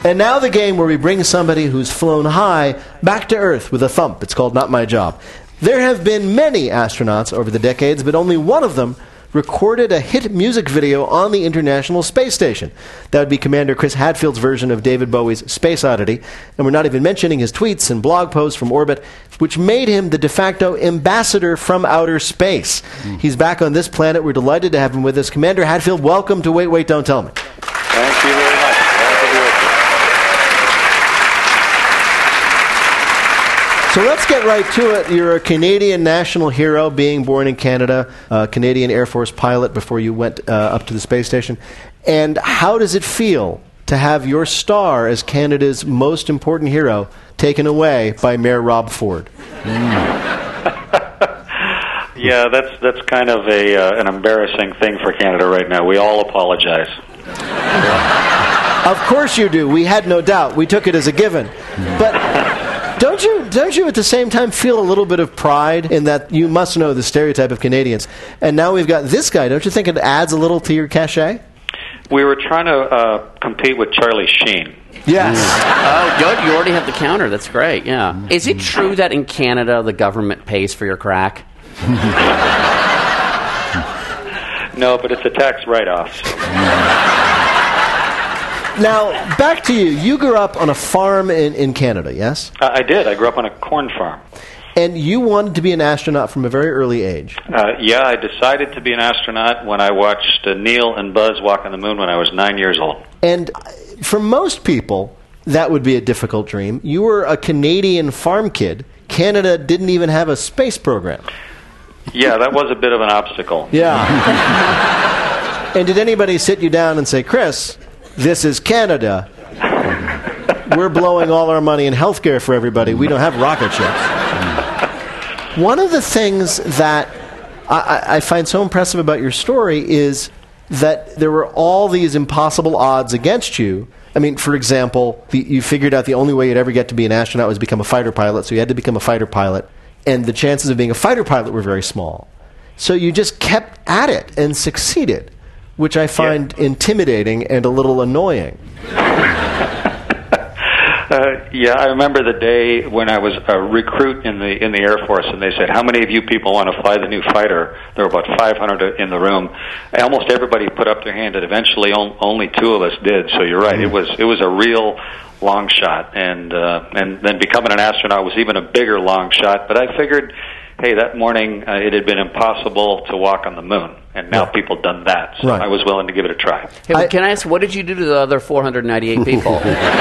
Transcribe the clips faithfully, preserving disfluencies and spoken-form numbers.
And now the game where we bring somebody who's flown high back to Earth with a thump. It's called Not My Job. There have been many astronauts over the decades, but only one of them recorded a hit music video on the International Space Station. That would be Commander Chris Hadfield's version of David Bowie's Space Oddity. And we're not even mentioning his tweets and blog posts from orbit, which made him the de facto ambassador from outer space. Mm. He's back on this planet. We're delighted to have him with us. Commander Hadfield, welcome to Wait, Wait, Don't Tell Me. Thank you very much. So let's get right to it. You're a Canadian national hero, being born in Canada, a Canadian Air Force pilot before you went uh, up to the space station. And how does it feel to have your star as Canada's most important hero taken away by Mayor Rob Ford? Yeah, that's that's kind of a uh, an embarrassing thing for Canada right now. We all apologize. Of course you do. We had no doubt. We took it as a given. But Don't you, don't you at the same time feel a little bit of pride in that you must know the stereotype of Canadians? And now we've got this guy. Don't you think it adds a little to your cachet? We were trying to uh, compete with Charlie Sheen. Yes. Oh, good. You already have the counter. That's great, yeah. Is it true that in Canada the government pays for your crack? No, but it's a tax write-off. So. Now, back to you. You grew up on a farm in, in Canada, yes? Uh, I did. I grew up on a corn farm. And you wanted to be an astronaut from a very early age. Uh, yeah, I decided to be an astronaut when I watched uh, Neil and Buzz walk on the moon when I was nine years old. And for most people, that would be a difficult dream. You were a Canadian farm kid. Canada didn't even have a space program. Yeah, that was a bit of an obstacle. Yeah. And did anybody sit you down and say, Chris, this is Canada. We're blowing all our money in healthcare for everybody. We don't have rocket ships. One of the things that I, I find so impressive about your story is that there were all these impossible odds against you. I mean, for example, the, you figured out the only way you'd ever get to be an astronaut was become a fighter pilot, so you had to become a fighter pilot. And the chances of being a fighter pilot were very small. So you just kept at it and succeeded, which I find yeah. intimidating and a little annoying. Uh, yeah, I remember the day when I was a recruit in the in the Air Force, and they said, "How many of you people want to fly the new fighter?" There were about five hundred in the room. Almost everybody put up their hand, and eventually on, only two of us did. So you're right; mm-hmm. it was it was a real long shot, and uh, and then becoming an astronaut was even a bigger long shot. But I figured, hey, that morning uh, it had been impossible to walk on the moon, and now right. people done that, so right. I was willing to give it a try. Hey, I, can I ask, what did you do to the other four hundred ninety-eight people?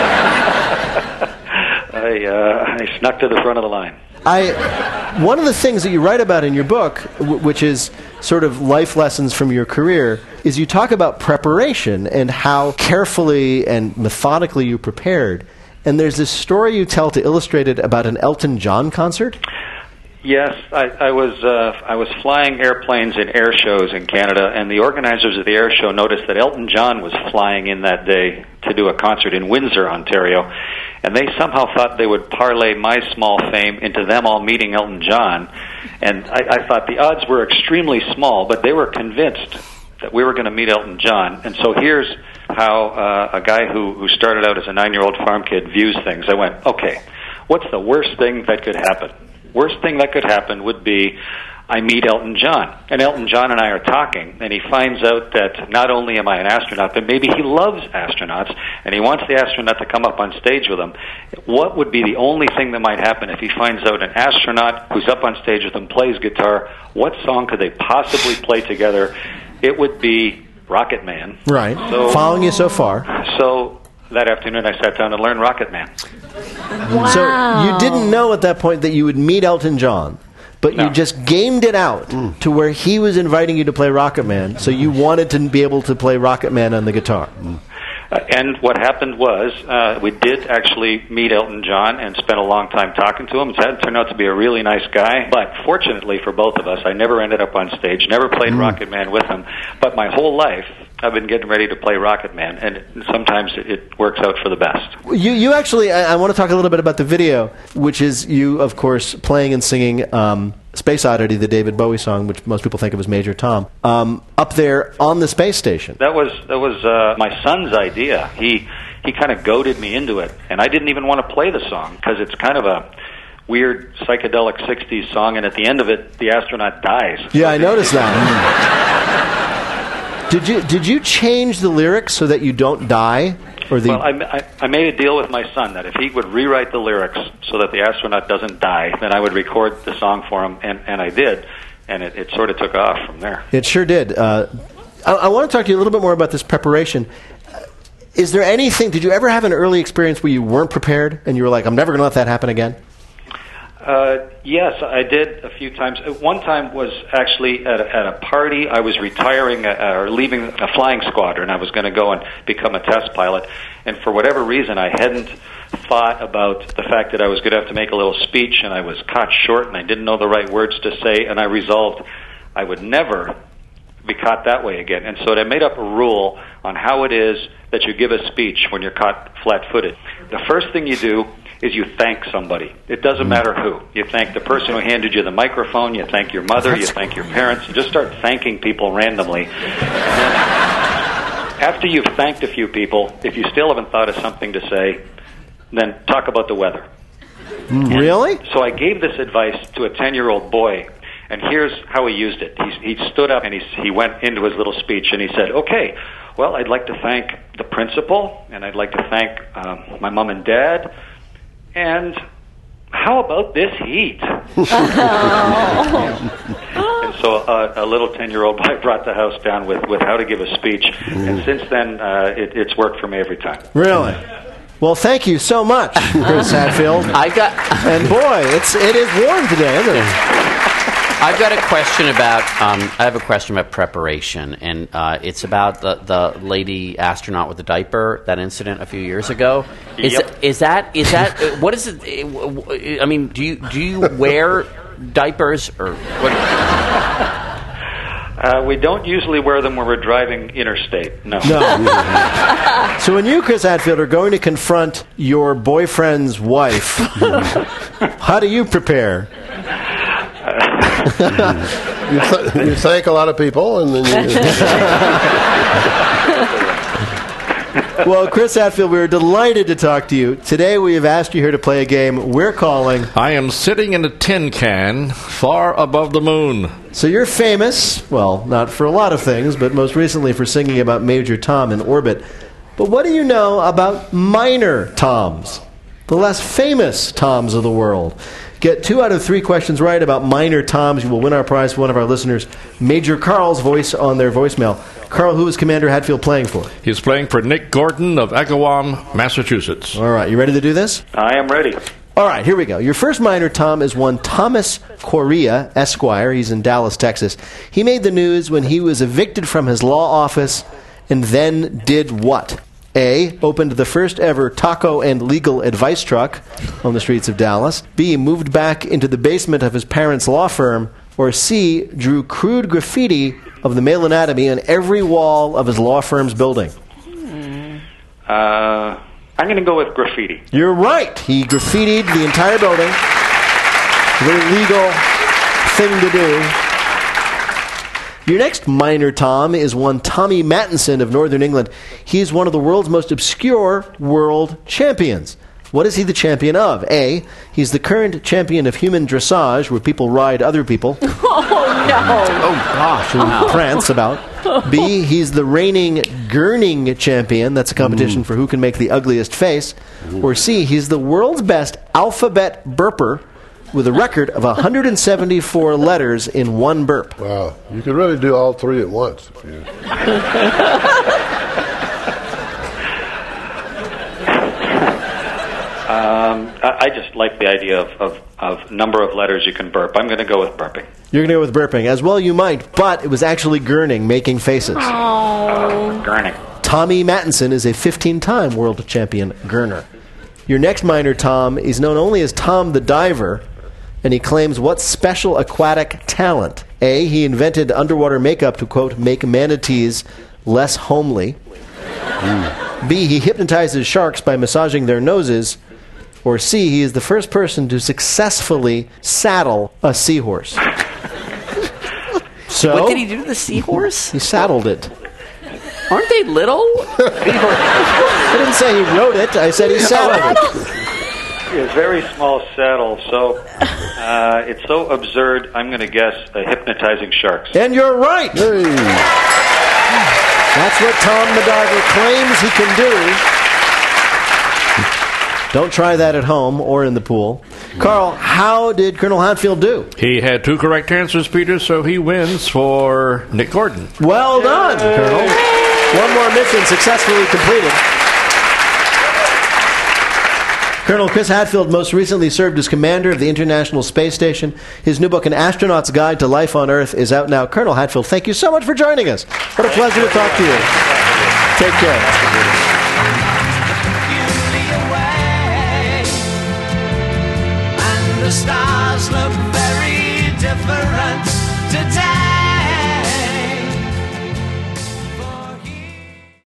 I, uh, I snuck to the front of the line. I, one of the things that you write about in your book, w- which is sort of life lessons from your career, is you talk about preparation and how carefully and methodically you prepared. And there's this story you tell to illustrate it about an Elton John concert. Yes, I, I was uh, I was flying airplanes in air shows in Canada, and the organizers of the air show noticed that Elton John was flying in that day to do a concert in Windsor, Ontario, and they somehow thought they would parlay my small fame into them all meeting Elton John, and I, I thought the odds were extremely small, but they were convinced that we were going to meet Elton John, and so here's how uh, a guy who, who started out as a nine-year-old farm kid views things. I went, okay, what's the worst thing that could happen? Worst thing that could happen would be I meet Elton John. And Elton John and I are talking, and he finds out that not only am I an astronaut, but maybe he loves astronauts, and he wants the astronaut to come up on stage with him. What would be the only thing that might happen if he finds out an astronaut who's up on stage with him plays guitar? What song could they possibly play together? It would be Rocket Man. Right. So, following you so far. So that afternoon I sat down and learned Rocket Man. Wow. So you didn't know at that point that you would meet Elton John, but no. you just gamed it out mm. to where he was inviting you to play Rocket Man, so you wanted to be able to play Rocket Man on the guitar. Mm. Uh, and what happened was uh, we did actually meet Elton John and spent a long time talking to him. It turned out to be a really nice guy, but fortunately for both of us, I never ended up on stage, never played mm. Rocket Man with him, but my whole life I've been getting ready to play Rocket Man, and sometimes it, it works out for the best. You, you actually, I, I want to talk a little bit about the video, which is you, of course, playing and singing um, Space Oddity, the David Bowie song, which most people think of as Major Tom, um, up there on the space station. That was that was uh, my son's idea. He he kind of goaded me into it, and I didn't even want to play the song because it's kind of a weird psychedelic sixties song, and at the end of it, the astronaut dies. Yeah, I noticed that. did you did you change the lyrics so that you don't die? Or the well, I, I, I made a deal with my son that if he would rewrite the lyrics so that the astronaut doesn't die, then I would record the song for him, and, and I did, and it, it sort of took off from there. It sure did. Uh, I, I want to talk to you a little bit more about this preparation. Is there anything, did you ever have an early experience where you weren't prepared and you were like, I'm never going to let that happen again? Uh, yes, I did a few times. One time was actually at a, at a party. I was retiring uh, or leaving a flying squadron. I was going to go and become a test pilot. And for whatever reason, I hadn't thought about the fact that I was going to have to make a little speech, and I was caught short, and I didn't know the right words to say, and I resolved I would never be caught that way again. And so I made up a rule on how it is that you give a speech when you're caught flat-footed. The first thing you do is you thank somebody. It doesn't matter who. You thank the person who handed you the microphone, you thank your mother, you thank your parents, you just start thanking people randomly. And then after you've thanked a few people, if you still haven't thought of something to say, then talk about the weather. Mm, really? So I gave this advice to a ten-year-old boy, and here's how he used it. He, he stood up and he, he went into his little speech, and he said, okay, well, I'd like to thank the principal, and I'd like to thank um, my mom and dad, and how about this heat? And so uh, a little ten-year-old boy brought the house down with, with how to give a speech, and since then uh, it, it's worked for me every time. Really? Well, thank you so much, Chris Hadfield. I got, and boy, it's it is warm today, isn't it? I've got a question about. Um, I have a question about preparation, and uh, it's about the, the lady astronaut with the diaper. That incident a few years ago. Is Yep. is that is that uh, what is it? I mean, do you do you wear diapers or what? Uh, we don't usually wear them when we're driving interstate. No. No. So when you, Chris Hadfield, are going to confront your boyfriend's wife, how do you prepare? you, th- you thank a lot of people, and then you... Well, Chris Hadfield, we are delighted to talk to you. Today we have asked you here to play a game we're calling... I am sitting in a tin can far above the moon. So you're famous, well, not for a lot of things, but most recently for singing about Major Tom in Orbit. But what do you know about minor Toms, the less famous Toms of the world? Get two out of three questions right about minor Toms. You will win our prize for one of our listeners, Major Carl's voice on their voicemail. Carl, who is Commander Hadfield playing for? He's playing for Nick Gordon of Agawam, Massachusetts. All right, you ready to do this? I am ready. All right, here we go. Your first minor Tom is one Thomas Correa, Esquire. He's in Dallas, Texas. He made the news when he was evicted from his law office and then did what? A, opened the first ever taco and legal advice truck on the streets of Dallas. B, moved back into the basement of his parents' law firm. Or C, drew crude graffiti of the male anatomy on every wall of his law firm's building. Uh, I'm going to go with graffiti. You're right. He graffitied the entire building. A very legal thing to do. Your next minor Tom is one Tommy Mattinson of Northern England. He's one of the world's most obscure world champions. What is he the champion of? A, he's the current champion of human dressage, where people ride other people. Oh, no. Oh, gosh, and prance about. B, he's the reigning gurning champion. That's a competition mm. for who can make the ugliest face. Or C, he's the world's best alphabet burper, with a record of one hundred seventy-four letters in one burp. Wow. You could really do all three at once. If you... um, I, I just like the idea of, of, of number of letters you can burp. I'm going to go with burping. You're going to go with burping. As well you might, but it was actually gurning, making faces. Oh. Uh, gurning. Tommy Mattinson is a fifteen-time world champion gurner. Your next minor Tom is known only as Tom the Diver, and he claims what special aquatic talent? A, he invented underwater makeup to, quote, make manatees less homely. Mm. B, he hypnotizes sharks by massaging their noses. Or C, he is the first person to successfully saddle a seahorse. So, what did he do to the seahorse? He saddled it. Aren't they little? I didn't say he wrote it. I said he saddled it. A very small saddle, so uh, it's so absurd, I'm going to guess uh, hypnotizing sharks. And you're right. Hey. That's what Tom MacGyver claims he can do. Don't try that at home or in the pool. Carl, how did Colonel Hatfield do? He had two correct answers, Peter, so he wins for Nick Gordon. Well done, Colonel. One more mission successfully completed. Colonel Chris Hadfield most recently served as commander of the International Space Station. His new book, An Astronaut's Guide to Life on Earth, is out now. Colonel Hadfield, thank you so much for joining us. What a pleasure to talk to you. Take care. The stars look very different today.